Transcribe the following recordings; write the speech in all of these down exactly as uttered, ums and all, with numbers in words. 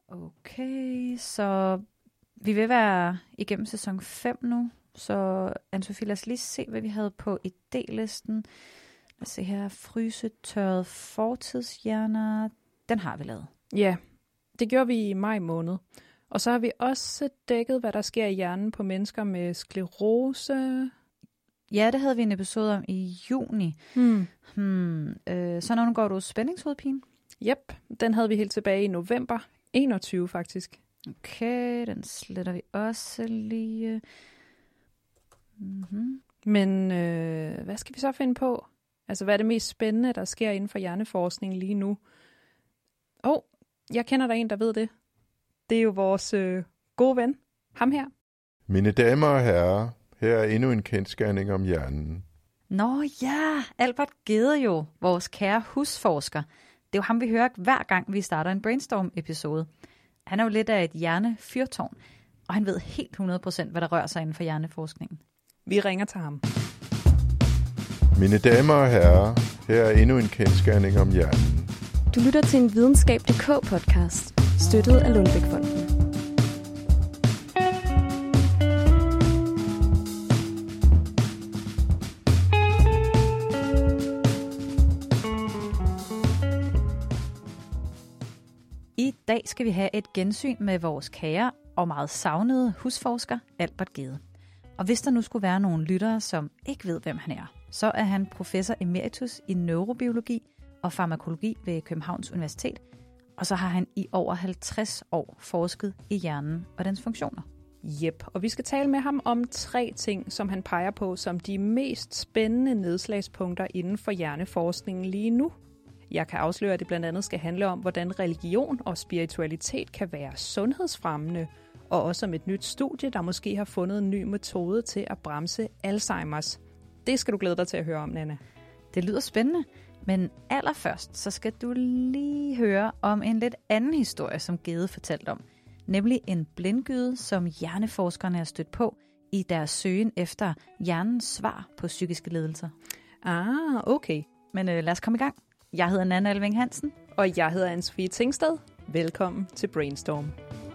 Okay, så vi vil være igennem sæson fem nu. Så Anne-Sophie, lad os lige se, hvad vi havde på idélisten. Lad os se her. Frysetørret fortidshjerner. Den har vi lavet. Ja, det gjorde vi i maj måned. Og så har vi også dækket, hvad der sker i hjernen på mennesker med sklerose. Ja, det havde vi en episode om i juni. Hmm. Hmm, øh, så når går du spændingshovedpine? Yep, den havde vi helt tilbage i november enogtyve faktisk. Okay, den sletter vi også lige. Mm-hmm. Men øh, hvad skal vi så finde på? Altså, hvad er det mest spændende, der sker inden for hjerneforskning lige nu? Åh, oh, jeg kender der en, der ved det. Det er jo vores øh, gode ven. Ham her. Mine damer og herrer, her er endnu en kendsgerning om hjernen. Nå ja, Albert Gede jo, vores kære husforsker. Det er jo ham, vi hører hver gang, vi starter en brainstorm-episode. Han er jo lidt af et hjernefyrtårn, og han ved helt hundrede procent, hvad der rører sig inden for hjerneforskningen. Vi ringer til ham. Mine damer og herrer, her er endnu en kendsgerning om hjernen. Du lytter til en videnskab punktum d k podcast, støttet af Lundbeck-fonden. I dag skal vi have et gensyn med vores kære og meget savnede husforsker Albert Gede. Og hvis der nu skulle være nogle lyttere, som ikke ved, hvem han er, så er han professor emeritus i neurobiologi og farmakologi ved Københavns Universitet, og så har han i over halvtreds år forsket i hjernen og dens funktioner. Jep, og vi skal tale med ham om tre ting, som han peger på som de mest spændende nedslagspunkter inden for hjerneforskningen lige nu. Jeg kan afsløre, at det blandt andet skal handle om, hvordan religion og spiritualitet kan være sundhedsfremmende, og også om et nyt studie, der måske har fundet en ny metode til at bremse Alzheimers. Det skal du glæde dig til at høre om, Nanna. Det lyder spændende, men allerførst så skal du lige høre om en lidt anden historie, som Gede fortalte om. Nemlig en blindgyde, som hjerneforskerne er stødt på i deres søgen efter hjernens svar på psykiske lidelser. Ah, okay. Men øh, lad os komme i gang. Jeg hedder Nanna Alving Hansen. Og jeg hedder Anne-Sophie Tingsted. Velkommen til Brainstorm.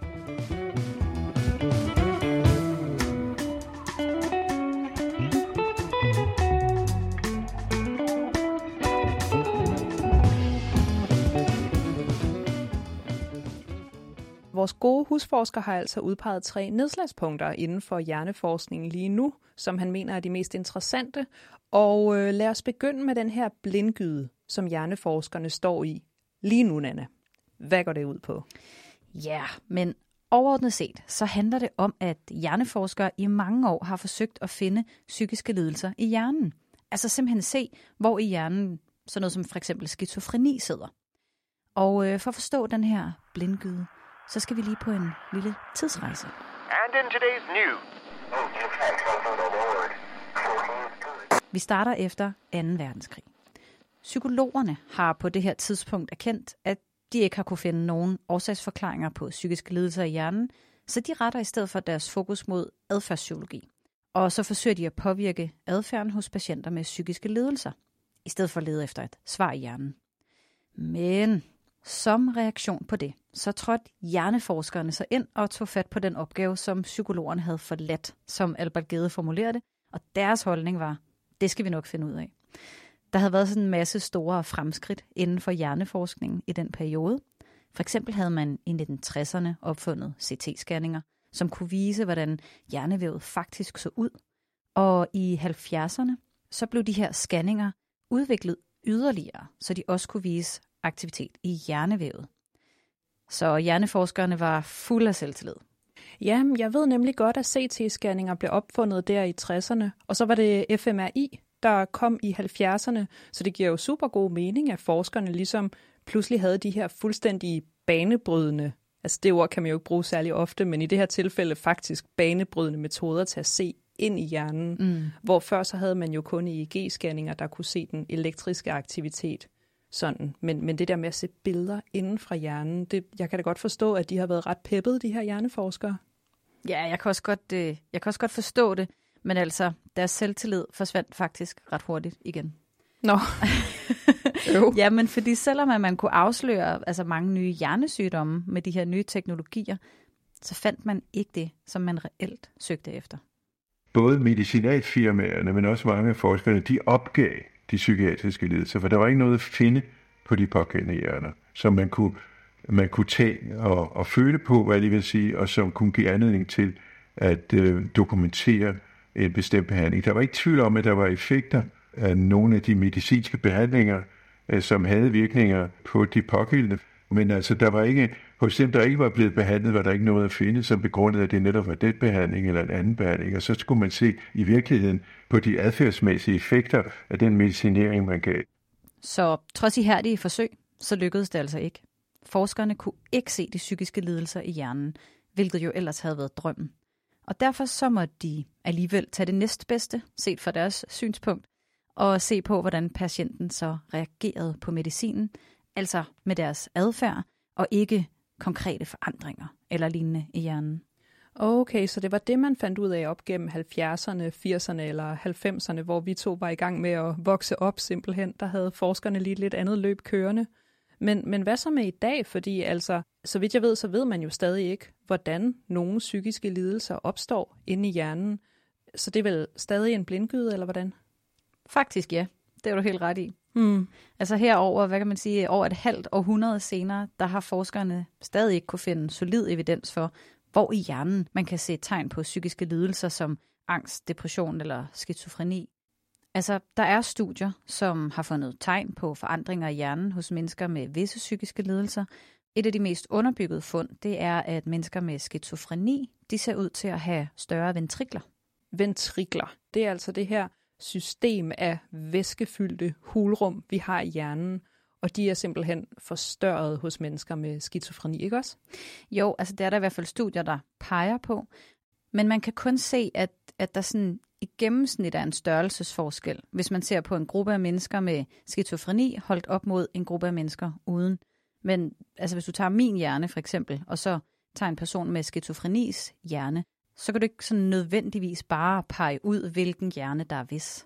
Vores gode husforsker har altså udpeget tre nedslagspunkter inden for hjerneforskningen lige nu, som han mener er de mest interessante. Og øh, lad os begynde med den her blindgyde, som hjerneforskerne står i lige nu, Nanna. Hvad går det ud på? Ja, men overordnet set, så handler det om, at hjerneforskere i mange år har forsøgt at finde psykiske lidelser i hjernen. Altså simpelthen se, hvor i hjernen sådan noget som for eksempel skizofreni sidder. Og øh, for at forstå den her blindgyde, så skal vi lige på en lille tidsrejse. And in today's news. Vi starter efter anden verdenskrig. Psykologerne har på det her tidspunkt erkendt, at de ikke har kunne finde nogen årsagsforklaringer på psykiske lidelser i hjernen, så de retter i stedet for deres fokus mod adfærdspsykologi. Og så forsøger de at påvirke adfærden hos patienter med psykiske lidelser, i stedet for at lede efter et svar i hjernen. Men som reaktion på det, så trådte hjerneforskerne så ind og tog fat på den opgave, som psykologerne havde forladt, som Albert Gede formulerede det, og deres holdning var, det skal vi nok finde ud af. Der havde været sådan en masse store fremskridt inden for hjerneforskningen i den periode. For eksempel havde man i nitten tresserne opfundet C T-scanninger, som kunne vise, hvordan hjernevævet faktisk så ud. Og i halvfjerdserne, så blev de her scanninger udviklet yderligere, så de også kunne vise aktivitet i hjernevævet. Så hjerneforskerne var fuld af selvtillid. Ja, jeg ved nemlig godt, at C T-scanninger blev opfundet der i tresserne, og så var det F M R I, der kom i halvfjerdserne, så det giver jo super god mening, at forskerne ligesom pludselig havde de her fuldstændig banebrydende, altså det ord kan man jo ikke bruge særlig ofte, men i det her tilfælde faktisk banebrydende metoder til at se ind i hjernen, mm. hvor før så havde man jo kun E E G-scanninger, der kunne se den elektriske aktivitet. Sådan. Men, men det der med at se billeder inden fra hjernen, det, jeg kan da godt forstå, at de har været ret peppede, de her hjerneforskere. Ja, jeg kan også godt, øh, jeg kan også godt forstå det, men altså, deres selvtillid forsvandt faktisk ret hurtigt igen. Nå. Ja, men fordi selvom at man kunne afsløre altså mange nye hjernesygdomme med de her nye teknologier, så fandt man ikke det, som man reelt søgte efter. Både medicinalfirmaerne, men også mange af forskerne, de opgav de psykiatriske lidelser, for der var ikke noget at finde på de pågældende hjerner, som man kunne, man kunne tage og, og føle på, hvad det vil sige, og som kunne give anledning til at øh, dokumentere en bestemt behandling. Der var ikke tvivl om, at der var effekter af nogle af de medicinske behandlinger, øh, som havde virkninger på de pågældende. Men altså, der var ikke, hos dem, der ikke var blevet behandlet, var der ikke noget at finde, som begrundede, at det netop var den behandling eller en anden behandling. Og så skulle man se i virkeligheden på de adfærdsmæssige effekter af den medicinering, man gav. Så trods ihærdige forsøg, så lykkedes det altså ikke. Forskerne kunne ikke se de psykiske lidelser i hjernen, hvilket jo ellers havde været drømmen. Og derfor så måtte de alligevel tage det næstbedste, set fra deres synspunkt, og se på, hvordan patienten så reagerede på medicinen, altså med deres adfærd, og ikke konkrete forandringer eller lignende i hjernen. Okay, så det var det, man fandt ud af op gennem halvfjerdserne, firserne eller halvfemserne, hvor vi to var i gang med at vokse op simpelthen. Der havde forskerne lige et lidt andet løb kørende. Men, men hvad så med i dag? Fordi altså, så vidt jeg ved, så ved man jo stadig ikke, hvordan nogle psykiske lidelser opstår inde i hjernen. Så det er vel stadig en blindgyde, eller hvordan? Faktisk ja, det er du helt ret i. Hmm. Altså herover, hvad kan man sige, over et halvt århundrede senere, der har forskerne stadig ikke kunne finde solid evidens for, hvor i hjernen man kan se tegn på psykiske lidelser som angst, depression eller skizofreni. Altså, der er studier, som har fundet tegn på forandringer i hjernen hos mennesker med visse psykiske lidelser. Et af de mest underbyggede fund, det er, at mennesker med skizofreni, de ser ud til at have større ventrikler. Ventrikler, det er altså det her system af væskefyldte hulrum, vi har i hjernen, og de er simpelthen forstørret hos mennesker med skizofreni, ikke også? Jo, altså det er der i hvert fald studier, der peger på, men man kan kun se, at, at der sådan i gennemsnit er en størrelsesforskel, hvis man ser på en gruppe af mennesker med skizofreni holdt op mod en gruppe af mennesker uden. Men altså hvis du tager min hjerne for eksempel, og så tager en person med skizofrenis hjerne, så kan du ikke sådan nødvendigvis bare pege ud, hvilken hjerne der er hvis.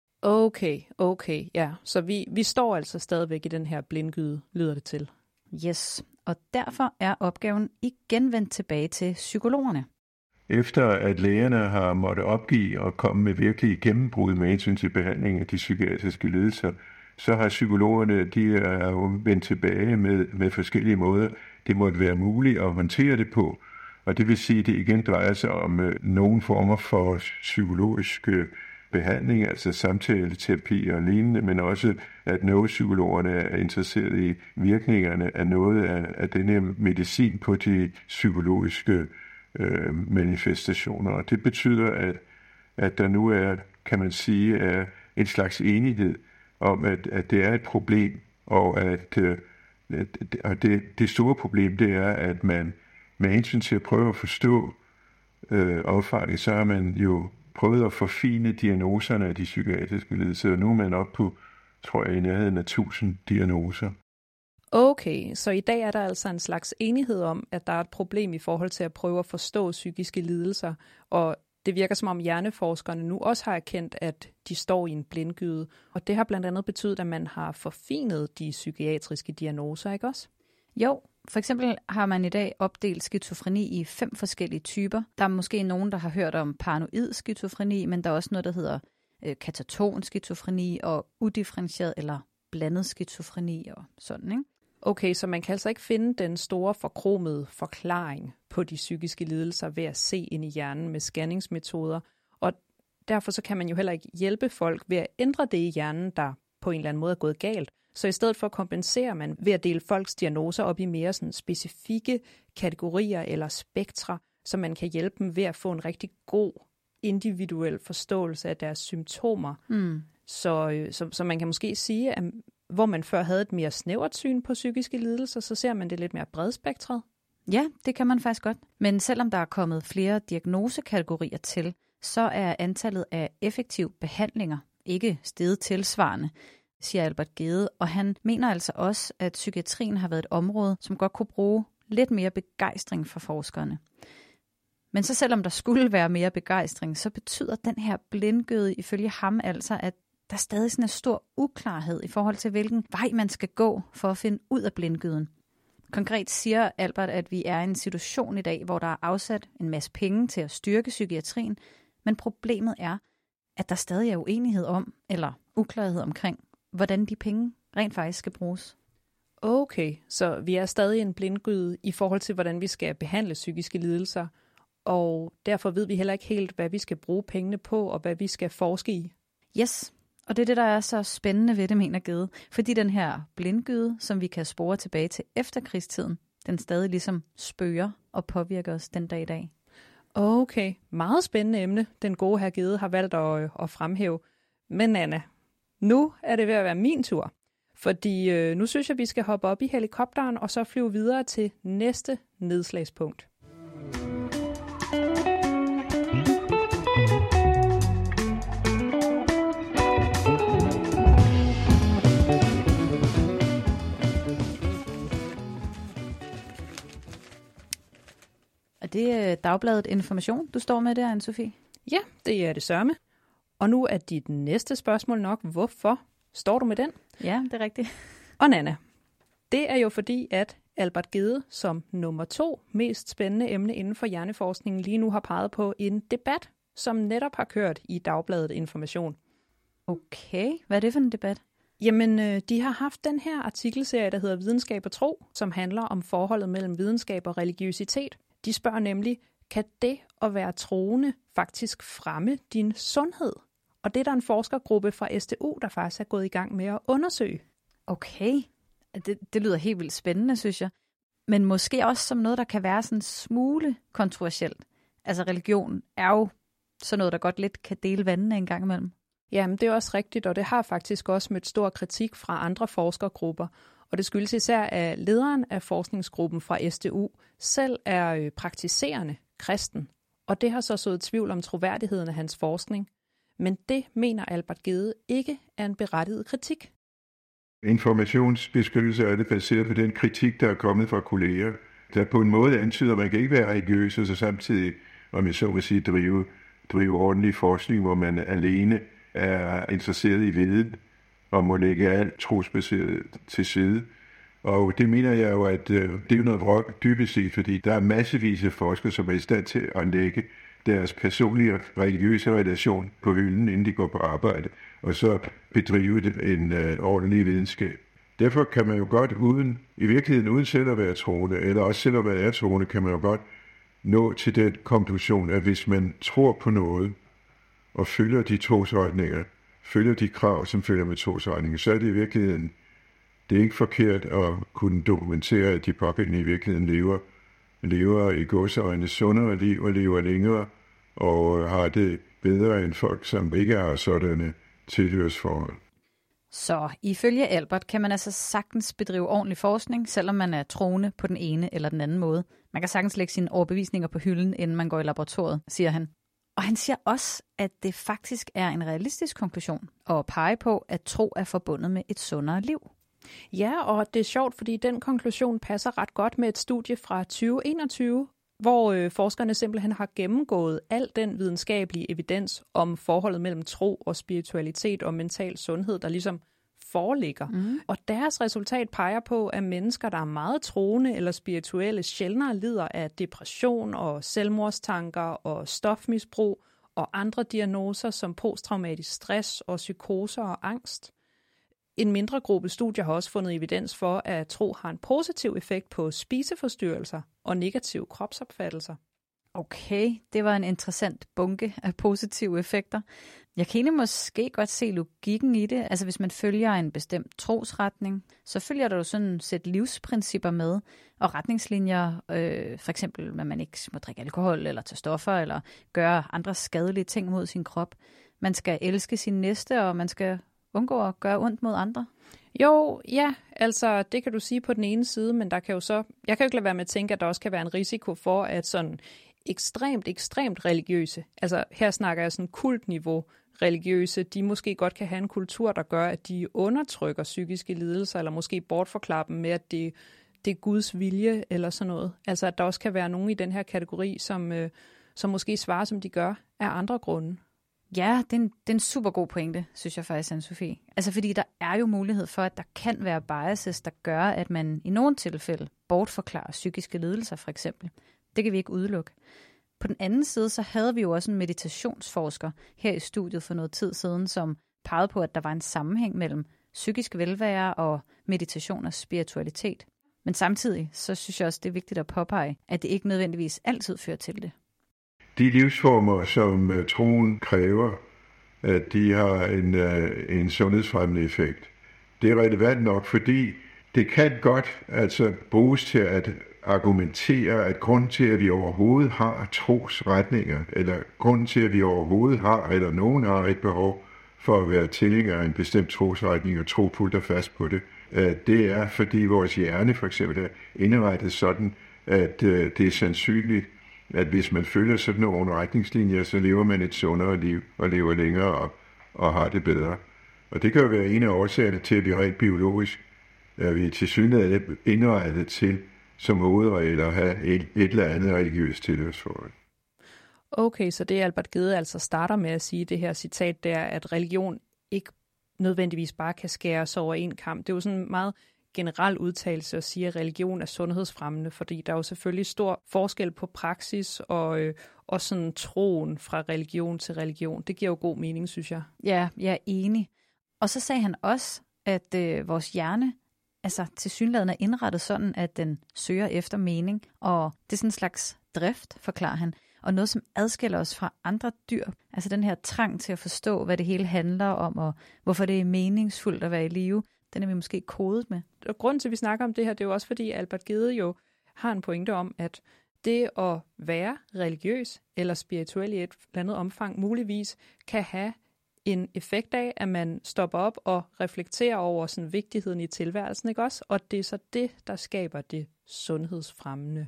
Okay, okay, ja. Så vi, vi står altså stadigvæk i den her blindgyde, lyder det til. Yes, og derfor er opgaven igen vendt tilbage til psykologerne. Efter at lægerne har måttet opgive og komme med virkelige gennembrud med hensyn til behandling af de psykiatriske lidelser, så har psykologerne, de er jo vendt tilbage med, med forskellige måder. Det måtte være muligt at håndtere det på. Og det vil sige, at det igen drejer sig om øh, nogle former for psykologisk øh, behandling, altså samtaleterapi og lignende, men også at neuropsykologerne er interesseret i virkningerne af noget af, af denne medicin på de psykologiske øh, manifestationer. Og det betyder, at, at der nu er, kan man sige, er en slags enighed om, at, at det er et problem, og at, øh, at det, det store problem, det er, at man med hensyn til at prøve at forstå øh, opfaring, så har man jo prøvet at forfine diagnoserne af de psykiatriske lidelser, og nu er man oppe på, tror jeg, i nærheden af tusind diagnoser. Okay, så i dag er der altså en slags enighed om, at der er et problem i forhold til at prøve at forstå psykiske lidelser, og det virker som om hjerneforskerne nu også har erkendt, at de står i en blindgyde, og det har blandt andet betydet, at man har forfinet de psykiatriske diagnoser, ikke også? Jo, for eksempel har man i dag opdelt skizofreni i fem forskellige typer. Der er måske nogen, der har hørt om paranoid skizofreni, men der er også noget, der hedder øh, kataton skizofreni og udifferentieret eller blandet skizofreni og sådan, ikke? Okay, så man kan altså ikke finde den store forkromede forklaring på de psykiske lidelser ved at se ind i hjernen med scanningsmetoder, og derfor så kan man jo heller ikke hjælpe folk ved at ændre det i hjernen, der på en eller anden måde er gået galt. Så i stedet for kompenserer man ved at dele folks diagnoser op i mere sådan specifikke kategorier eller spektre, så man kan hjælpe dem ved at få en rigtig god individuel forståelse af deres symptomer. Mm. Så, så, så man kan måske sige, at hvor man før havde et mere snævert syn på psykiske lidelser, så ser man det lidt mere bredspektret. Ja, det kan man faktisk godt. Men selvom der er kommet flere diagnosekategorier til, så er antallet af effektive behandlinger ikke steget tilsvarende, siger Albert Gede, og han mener altså også, at psykiatrien har været et område, som godt kunne bruge lidt mere begejstring for forskerne. Men så selvom der skulle være mere begejstring, så betyder den her blindgyde ifølge ham altså, at der er stadig sådan en stor uklarhed i forhold til, hvilken vej man skal gå for at finde ud af blindgyden. Konkret siger Albert, at vi er i en situation i dag, hvor der er afsat en masse penge til at styrke psykiatrien, men problemet er, at der stadig er uenighed om, eller uklarhed omkring, hvordan de penge rent faktisk skal bruges. Okay, så vi er stadig en blindgyde i forhold til, hvordan vi skal behandle psykiske lidelser, og derfor ved vi heller ikke helt, hvad vi skal bruge pengene på, og hvad vi skal forske i. Yes, og det er det, der er så spændende ved det, mener Gede, fordi den her blindgyde, som vi kan spore tilbage til efterkrigstiden, den stadig ligesom spøger og påvirker os den dag i dag. Okay, meget spændende emne, den gode herr Gede har valgt at, at fremhæve. Men Anna, nu er det ved at være min tur. Fordi øh, nu synes jeg, vi skal hoppe op i helikopteren og så flyve videre til næste nedslagspunkt. Er det Dagbladet Information, du står med der, Anne-Sophie? Ja, det er det sørme. Og nu er dit næste spørgsmål nok, hvorfor står du med den? Ja, det er rigtigt. Og Nana, det er jo fordi, at Albert Gede som nummer to mest spændende emne inden for hjerneforskningen lige nu har peget på en debat, som netop har kørt i Dagbladet Information. Okay, hvad er det for en debat? Jamen, de har haft den her artikelserie, der hedder Videnskab og Tro, som handler om forholdet mellem videnskab og religiøsitet. De spørger nemlig, kan det at være troende faktisk fremme din sundhed? Og det er der en forskergruppe fra S T U, der faktisk er gået i gang med at undersøge. Okay, det, det lyder helt vildt spændende, synes jeg. Men måske også som noget, der kan være sådan en smule kontroversielt. Altså religion er jo sådan noget, der godt lidt kan dele vandene en gang imellem. Jamen, det er også rigtigt, og det har faktisk også mødt stor kritik fra andre forskergrupper. Og det skyldes især, at lederen af forskningsgruppen fra S T U selv er praktiserende kristen. Og det har så sået tvivl om troværdigheden af hans forskning. Men det mener Albert Gede ikke er en berettiget kritik. Informationsbeskyttelse er det baseret på den kritik, der er kommet fra kolleger, der på en måde antyder, at man kan ikke være religiøs, og så samtidig, om jeg så vil sige, drive, drive ordentlig forskning, hvor man alene er interesseret i viden, og må lægge alt trosbaseret til side. Og det mener jeg jo, at øh, det er jo noget vrøvl dybest set, fordi der er massevis af forskere, som er i stand til at lægge deres personlige religiøse relation på hylden, inden de går på arbejde, og så bedrive en øh, ordentlig videnskab. Derfor kan man jo godt, uden, i virkeligheden uden selv at være troende, eller også selv at være troende, kan man jo godt nå til den konklusion, at hvis man tror på noget, og følger de trosretninger, følger de krav, som følger med trosretninger, så er det i virkeligheden, det er ikke forkert at kunne dokumentere, at de pågældende i virkeligheden lever, lever i gåseøjne sundere liv og lever længere, og har det bedre end folk, som ikke har sådanne tilhørsforhold. Så ifølge Albert kan man altså sagtens bedrive ordentlig forskning, selvom man er troende på den ene eller den anden måde. Man kan sagtens lægge sine overbevisninger på hylden, inden man går i laboratoriet, siger han. Og han siger også, at det faktisk er en realistisk konklusion at pege på, at tro er forbundet med et sundere liv. Ja, og det er sjovt, fordi den konklusion passer ret godt med et studie fra tyve enogtyve, hvor øh, forskerne simpelthen har gennemgået al den videnskabelige evidens om forholdet mellem tro og spiritualitet og mental sundhed, der ligesom foreligger. Mm. Og deres resultat peger på, at mennesker, der er meget troende eller spirituelle, sjældnere lider af depression og selvmordstanker og stofmisbrug og andre diagnoser som posttraumatisk stress og psykoser og angst. En mindre gruppe studier har også fundet evidens for, at tro har en positiv effekt på spiseforstyrrelser og negative kropsopfattelser. Okay, det var en interessant bunke af positive effekter. Jeg kan egentlig måske godt se logikken i det. Altså hvis man følger en bestemt trosretning, så følger der jo sådan et sæt livsprincipper med, og retningslinjer, øh, for eksempel at man ikke må drikke alkohol eller tage stoffer, eller gøre andre skadelige ting mod sin krop. Man skal elske sin næste, og man skal undgå at gøre ondt mod andre. Jo, ja, altså det kan du sige på den ene side, men der kan jo så, jeg kan jo ikke lade være med at tænke, at der også kan være en risiko for, at sådan ekstremt, ekstremt religiøse, altså her snakker jeg sådan kultniveau religiøse, de måske godt kan have en kultur, der gør, at de undertrykker psykiske lidelser, eller måske bortforklarer dem med, at det, det er Guds vilje, eller sådan noget. Altså at der også kan være nogen i den her kategori, som, øh, som måske svarer, som de gør, af andre grunde. Ja, det er, en, det er en super god pointe, synes jeg faktisk, Anne-Sophie. Altså fordi der er jo mulighed for, at der kan være biases, der gør, at man i nogle tilfælde bortforklarer psykiske lidelser for eksempel. Det kan vi ikke udelukke. På den anden side, så havde vi jo også en meditationsforsker her i studiet for noget tid siden, som pegede på, at der var en sammenhæng mellem psykisk velvære og meditation og spiritualitet. Men samtidig, så synes jeg også, det er vigtigt at påpege, at det ikke nødvendigvis altid fører til det. De livsformer, som uh, troen kræver, at de har en, uh, en sundhedsfremmende effekt. Det er relevant nok, fordi det kan godt altså bruges til at argumentere, at grunden til, at vi overhovedet har trosretninger, eller grunden til, at vi overhovedet har, eller nogen har et behov for at være tilhænger af en bestemt trosretning og tro fuldt og fast på det, det er, fordi vores hjerne for eksempel er indrettet sådan, at det er sandsynligt, at hvis man følger sådan nogle retningslinjer, så lever man et sundere liv og lever længere og, og har det bedre. Og det kan jo være en af årsagerne til, at vi rent biologisk er vi tilsyneladende indrettet til som hovedregel at have et, et eller andet religiøst tilhørsforhold. Okay, så det Albert Gede altså starter med at sige, det her citat der, at religion ikke nødvendigvis bare kan skæres over en kamp. Det er jo sådan en meget generel udtalelse at sige, at religion er sundhedsfremmende, fordi der er jo selvfølgelig stor forskel på praksis og, øh, og sådan troen fra religion til religion. Det giver jo god mening, synes jeg. Ja, jeg er enig. Og så sagde han også, at øh, vores hjerne altså tilsyneladende er indrettet sådan, at den søger efter mening, og det er sådan en slags drift, forklarer han, og noget, som adskiller os fra andre dyr. Altså den her trang til at forstå, hvad det hele handler om, og hvorfor det er meningsfuldt at være i live, den er vi måske kodet med. Og grunden til, at vi snakker om det her, det er jo også fordi Albert Gede jo har en pointe om, at det at være religiøs eller spirituel i et eller andet omfang muligvis kan have en effekt af, at man stopper op og reflekterer over sådan vigtigheden i tilværelsen, ikke også? Og det er så det, der skaber det sundhedsfremmende.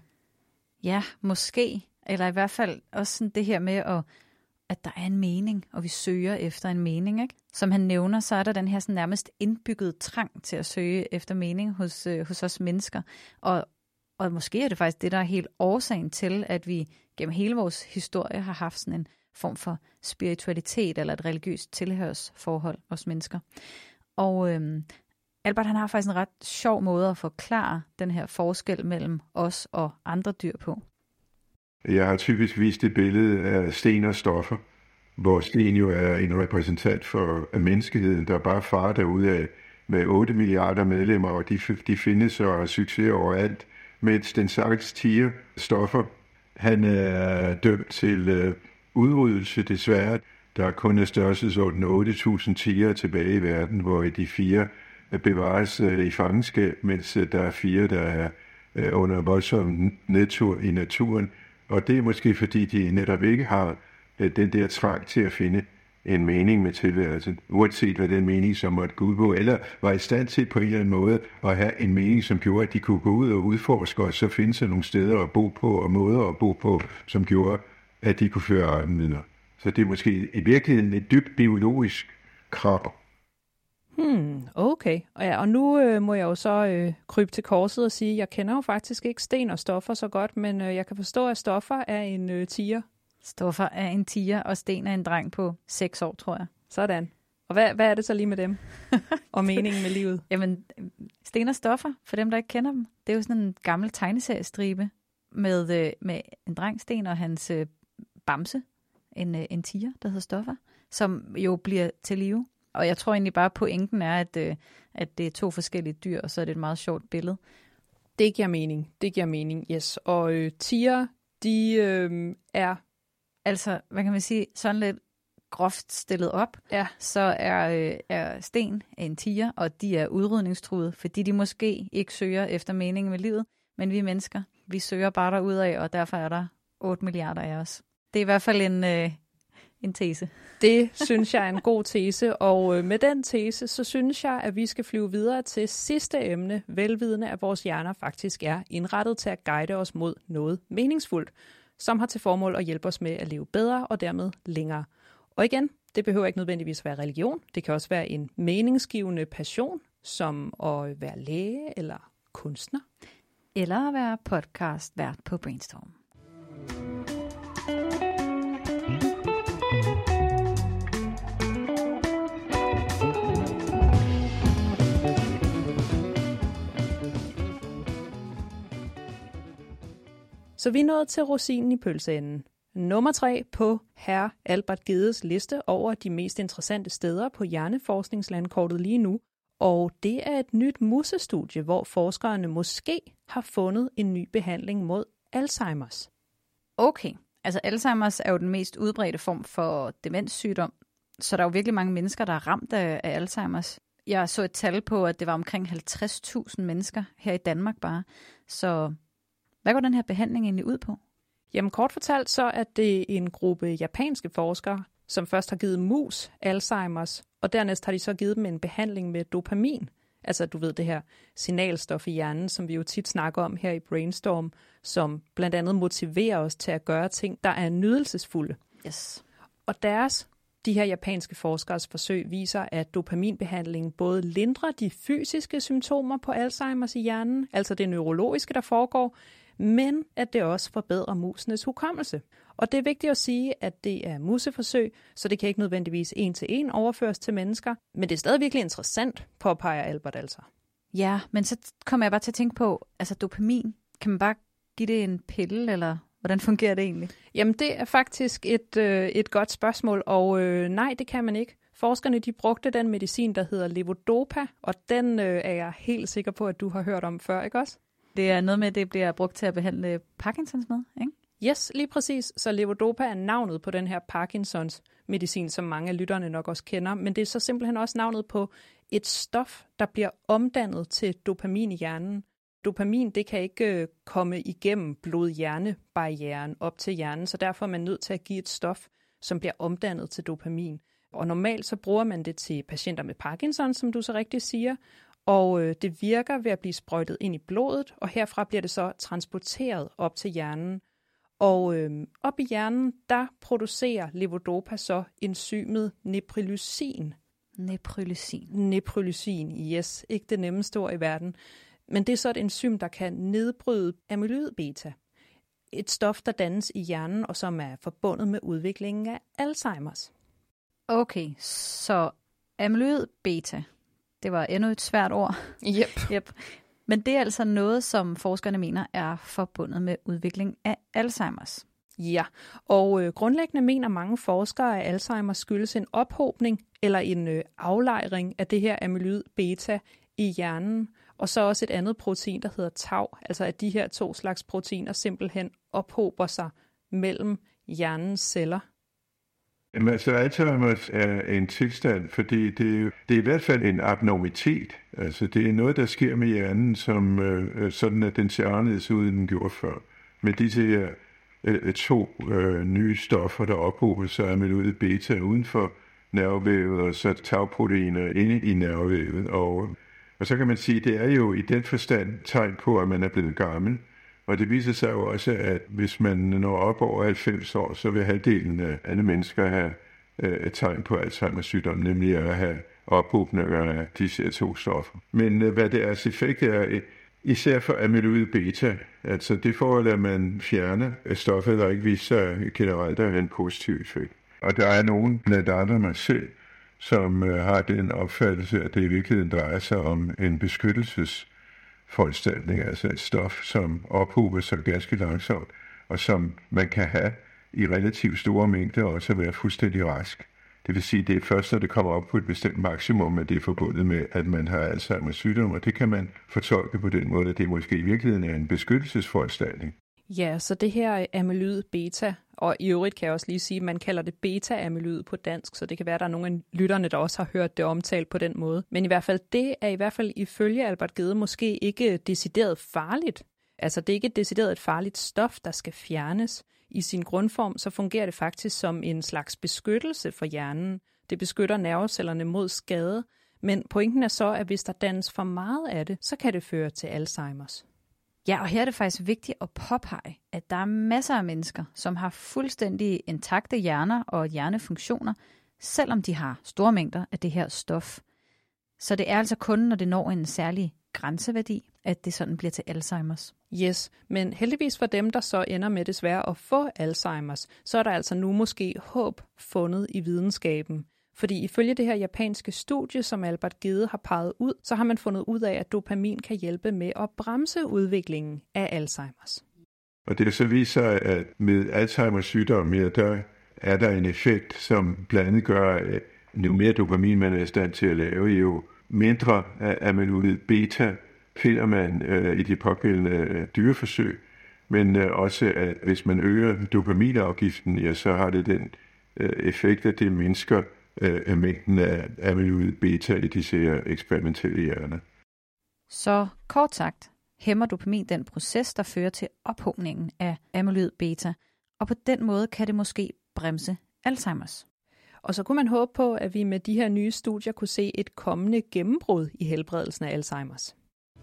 Ja, måske. Eller i hvert fald også sådan det her med, at, at der er en mening, og vi søger efter en mening, ikke? Som han nævner, så er der den her sådan nærmest indbygget trang til at søge efter mening hos, øh, hos os mennesker. Og, og måske er det faktisk det, der er helt årsagen til, at vi gennem hele vores historie har haft sådan en form for spiritualitet eller et religiøst tilhørsforhold hos mennesker. Og øhm, Albert han har faktisk en ret sjov måde at forklare den her forskel mellem os og andre dyr på. Jeg har typisk vist et billede af sten og stoffer, hvor sten jo er en repræsentant for menneskeheden, der bare farer derudad med otte milliarder medlemmer, og de, de findes og har succes overalt, mens den slags tiger stoffer, han er dømt til øh, udryddelse desværre. Der er kun en størrelsesorden otte tusind tiger tilbage i verden, hvor de fire bevares øh, i fangenskab, mens øh, der er fire, der er øh, under voldsom nedtur i naturen. Og det er måske fordi, de netop ikke har øh, den der trang til at finde en mening med tilværelsen, uanset hvad den mening som måtte gå ud på, eller var i stand til på en eller anden måde at have en mening, som gjorde, at de kunne gå ud og udforske, og så finde sig nogle steder at bo på, og måder at bo på, som gjorde, at de kunne føre armen videre. Så det er måske i virkeligheden et dybt biologisk krav. Hmm, okay. Og, ja, og nu øh, må jeg jo så øh, krybe til korset og sige, at jeg kender jo faktisk ikke sten og stoffer så godt, men øh, jeg kan forstå, at stoffer er en øh, tiger. Stoffer er en tiger, og Sten er en dreng på seks år, tror jeg. Sådan. Og hvad, hvad er det så lige med dem? Og meningen med livet? Jamen, Sten og Stoffer, for dem, der ikke kender dem, det er jo sådan en gammel tegneseriestribe med, øh, med en dreng, Sten, og hans øh, bamse, en, øh, en tiger, der hedder Stoffer, som jo bliver til live. Og jeg tror egentlig bare, pointen er, at, øh, at det er to forskellige dyr, og så er det et meget sjovt billede. Det giver mening. Det giver mening, yes. Og øh, tiger, de øh, er... Altså, hvad kan man sige, sådan lidt groft stillet op, ja. Så er, øh, er Sten en tiger, og de er udrydningstruede, fordi de måske ikke søger efter meningen med livet, men vi mennesker, vi søger bare derudad, og derfor er der otte milliarder af os. Det er i hvert fald en, øh, en tese. Det synes jeg er en god tese, og øh, med den tese, så synes jeg, at vi skal flyve videre til sidste emne, velvidende at vores hjerner faktisk er indrettet til at guide os mod noget meningsfuldt, som har til formål at hjælpe os med at leve bedre og dermed længere. Og igen, det behøver ikke nødvendigvis være religion. Det kan også være en meningsgivende passion, som at være læge eller kunstner. Eller at være podcast-vært på Brainstorm. Så vi er nået til rosinen i pølseenden. Nummer tre på herr Albert Gedes liste over de mest interessante steder på hjerneforskningslandkortet lige nu. Og det er et nyt musestudie, hvor forskerne måske har fundet en ny behandling mod Alzheimers. Okay, altså Alzheimers er jo den mest udbredte form for demenssygdom, så der er jo virkelig mange mennesker, der er ramt af, af Alzheimers. Jeg så et tal på, at det var omkring halvtreds tusind mennesker her i Danmark bare. Så hvad går den her behandling egentlig ud på? Jamen kort fortalt så er det en gruppe japanske forskere, som først har givet mus Alzheimers, og dernæst har de så givet dem en behandling med dopamin. Altså du ved det her signalstof i hjernen, som vi jo tit snakker om her i Brainstorm, som blandt andet motiverer os til at gøre ting, der er nydelsesfulde. Yes. Og deres, de her japanske forskeres forsøg viser, at dopaminbehandling både lindrer de fysiske symptomer på Alzheimers i hjernen, altså det neurologiske, der foregår, men at det også forbedrer musenes hukommelse. Og det er vigtigt at sige, at det er museforsøg, så det kan ikke nødvendigvis en til en overføres til mennesker, men det er stadig virkelig interessant, påpeger Albert altså. Ja, men så kommer jeg bare til at tænke på, altså dopamin, kan man bare give det en pille, eller hvordan fungerer det egentlig? Jamen det er faktisk et, øh, et godt spørgsmål, og øh, nej, det kan man ikke. Forskerne de brugte den medicin, der hedder levodopa, og den øh, er jeg helt sikker på, at du har hørt om før, ikke også? Det er noget med, at det bliver brugt til at behandle Parkinsons med, ikke? Yes, lige præcis. Så levodopa er navnet på den her Parkinsons medicin, som mange af lytterne nok også kender, men det er så simpelthen også navnet på et stof, der bliver omdannet til dopamin i hjernen. Dopamin, det kan ikke komme igennem blod-hjerne-barrieren op til hjernen, så derfor er man nødt til at give et stof, som bliver omdannet til dopamin. Og normalt så bruger man det til patienter med Parkinson, som du så rigtigt siger, og øh, det virker ved at blive sprøjtet ind i blodet, og herfra bliver det så transporteret op til hjernen. Og øh, op i hjernen, der producerer levodopa så enzymet neprilysin. Neprilysin. Neprilysin, yes. Ikke det nemmeste ord i verden. Men det er så et enzym, der kan nedbryde amyloid-beta. Et stof, der dannes i hjernen, og som er forbundet med udviklingen af Alzheimers. Okay, så amyloid-beta, det var endnu et svært ord. Yep. yep. Men det er altså noget, som forskerne mener er forbundet med udvikling af Alzheimers. Ja, og øh, grundlæggende mener mange forskere, at Alzheimer skyldes en ophobning eller en øh, aflejring af det her amyloid-beta i hjernen, og så også et andet protein, der hedder tau, altså at de her to slags proteiner simpelthen ophober sig mellem hjernens celler. Jamen, altså Alzheimer's er en tilstand, fordi det, det er i hvert fald en abnormitet. Altså det er noget, der sker med hjernen, som øh, sådan, at den ser anderledes ud, end den gjorde før. Men disse her øh, to øh, nye stoffer, der ophober sig amyloid beta uden for nervevævet, og så tau-proteiner inde i nervevævet. Og, og så kan man sige, at det er jo i den forstand tegn på, at man er blevet gammel. Og det viser sig jo også, at hvis man når op over halvfems år, så vil halvdelen af alle mennesker have øh, et tegn på Alzheimers sygdom, nemlig at have ophobninger af disse to stoffer. Men øh, hvad deres effekt er, især for amyloid beta, altså det forhold, at man fjerner stoffet, der ikke viser sig generelt at have en positiv effekt. Og der er nogen, blandt andre mig selv, som øh, har den opfattelse, at det i virkeligheden drejer sig om en beskyttelses foranstaltning, altså et stof, som ophober sig ganske langsomt, og som man kan have i relativt store mængder, og også være fuldstændig rask. Det vil sige, at det er først, når det kommer op på et bestemt maksimum, at det er forbundet med, at man har Alzheimers sygdom, og det kan man fortolke på den måde, at det måske i virkeligheden er en beskyttelsesforanstaltning. Ja, så det her amyloid beta, og i øvrigt kan jeg også lige sige, at man kalder det beta-amyloid på dansk, så det kan være, at der er nogle af lytterne, der også har hørt det omtalt på den måde. Men i hvert fald, det er i hvert fald ifølge Albert Gede måske ikke decideret farligt. Altså det er ikke decideret et farligt stof, der skal fjernes. I sin grundform, så fungerer det faktisk som en slags beskyttelse for hjernen. Det beskytter nervecellerne mod skade, men pointen er så, at hvis der dannes for meget af det, så kan det føre til Alzheimers. Ja, og her er det faktisk vigtigt at påpege, at der er masser af mennesker, som har fuldstændig intakte hjerner og hjernefunktioner, selvom de har store mængder af det her stof. Så det er altså kun, når det når en særlig grænseværdi, at det sådan bliver til Alzheimers. Yes, men heldigvis for dem, der så ender med desværre at få Alzheimers, så er der altså nu måske håb fundet i videnskaben. Fordi ifølge det her japanske studie, som Albert Gede har peget ud, så har man fundet ud af, at dopamin kan hjælpe med at bremse udviklingen af Alzheimers. Og det har så vist sig, at med Alzheimers sygdom, ja, der er der en effekt, som blandt andet gør, at jo mere dopamin man er i stand til at lave, jo mindre af amyloid beta finder man øh, i de pågældende øh, dyreforsøg. Men øh, også, at hvis man øger dopaminafgiften, ja, så har det den øh, effekt, at det mindsker øh, mængden af amyloid beta i disse eksperimentelle hjerner. Så kort sagt hæmmer dopamin den proces, der fører til ophobningen af amyloid beta, og på den måde kan det måske bremse Alzheimers. Og så kunne man håbe på, at vi med de her nye studier kunne se et kommende gennembrud i helbredelsen af Alzheimers.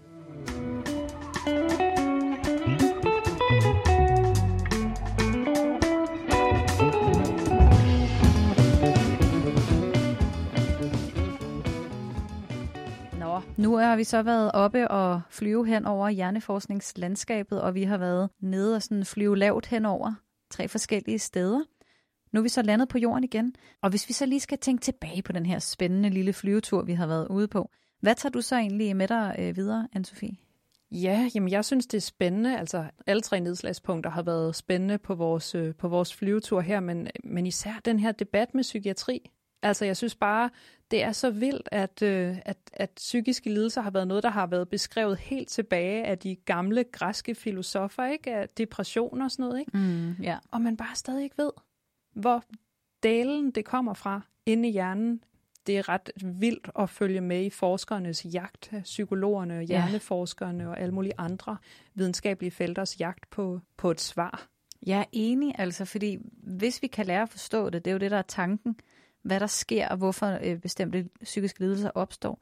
Nu har vi så været oppe og flyve hen over hjerneforskningslandskabet, og vi har været nede og sådan flyve lavt hen over tre forskellige steder. Nu er vi så landet på jorden igen, og hvis vi så lige skal tænke tilbage på den her spændende lille flyvetur, vi har været ude på, hvad tager du så egentlig med dig øh, videre, Anne-Sophie? Ja, jamen jeg synes, det er spændende. Altså alle tre nedslagspunkter har været spændende på vores, øh, på vores flyvetur her, men, men især den her debat med psykiatri. Altså jeg synes bare, det er så vildt, at, øh, at, at psykiske lidelser har været noget, der har været beskrevet helt tilbage af de gamle græske filosofer, ikke? Af depression og sådan noget, ikke? Mm, yeah. Og man bare stadig ikke ved, hvor dalen det kommer fra inde i hjernen. Det er ret vildt at følge med i forskernes jagt, psykologerne, hjerneforskerne og alle mulige andre videnskabelige felters jagt på, på et svar. Jeg er enig, altså, fordi hvis vi kan lære at forstå det, det er jo det, der er tanken, hvad der sker, og hvorfor øh, bestemte psykiske lidelser opstår,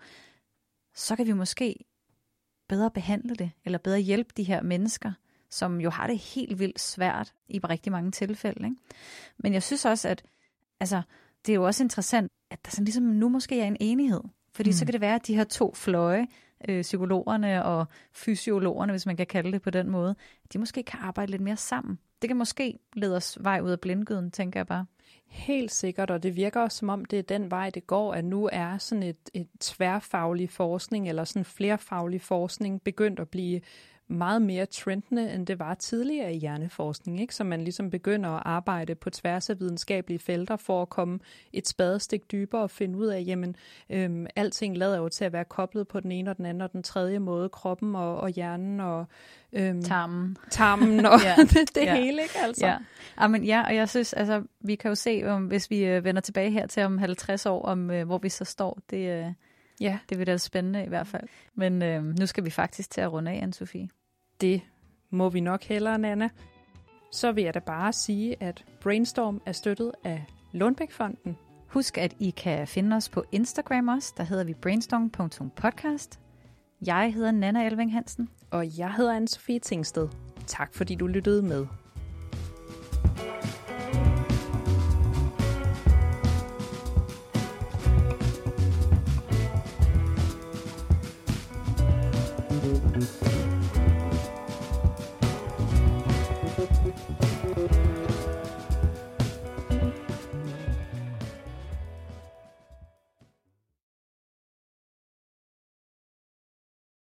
så kan vi måske bedre behandle det, eller bedre hjælpe de her mennesker, som jo har det helt vildt svært i rigtig mange tilfælde. Ikke? Men jeg synes også, at altså, det er jo også interessant, at der sådan ligesom nu måske er en enighed. Fordi mm. så kan det være, at de her to fløje, øh, psykologerne og fysiologerne, hvis man kan kalde det på den måde, de måske kan arbejde lidt mere sammen. Det kan måske lede os vej ud af blindgyden, tænker jeg bare. Helt sikkert, og det virker også som om, det er den vej, det går, at nu er sådan et, et tværfaglig forskning, eller sådan flerfaglig forskning, begyndt at blive meget mere trendende, end det var tidligere i hjerneforskning, ikke? Så man ligesom begynder at arbejde på tværs af videnskabelige felter for at komme et spadestik dybere og finde ud af, jamen, øhm, alting lader jo til at være koblet på den ene og den anden og den tredje måde, kroppen og, og hjernen og øhm, tarmen, tarmen og ja. det, det ja. hele, ikke altså? Ja. Amen, ja, og jeg synes, altså, vi kan jo se, om, hvis vi øh, vender tilbage her til om halvtreds år, om øh, hvor vi så står, det øh, Ja, det vil da spændende i hvert fald. Men øh, nu skal vi faktisk til at runde af, Anne-Sophie. Det må vi nok hellere, Nanna. Så vil jeg da bare sige, at Brainstorm er støttet af Lundbeckfonden. Husk, at I kan finde os på Instagram også. Der hedder vi brainstorm punktum podcast. Jeg hedder Nanna Elving Hansen. Og jeg hedder Anne-Sophie Tingsted. Tak fordi du lyttede med. Thank you.